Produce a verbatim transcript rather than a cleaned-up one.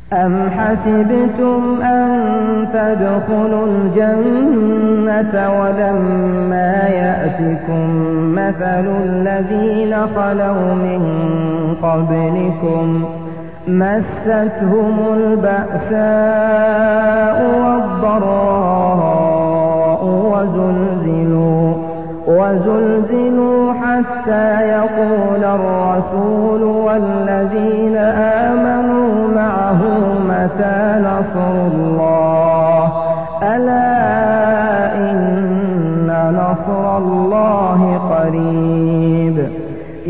أَمْ حَسِبْتُمْ أَن تَدْخُلُوا الْجَنَّةَ وَلَمَّا يَأْتِكُم مَّثَلُ الَّذِينَ خَلَوْا مِن قَبْلِكُم مَّسَّتْهُمُ الْبَأْسَاءُ وَالضَّرَّاءُ وَزُلْزِلُوا حَتَّىٰ يَقُولَ الرَّسُولُ وَالَّذِينَ آمَنُوا مَعَهُ مَتَىٰ نَصْرُ اللَّهِ ۗ أَلَا إِنَّ نَصْرَ اللَّهِ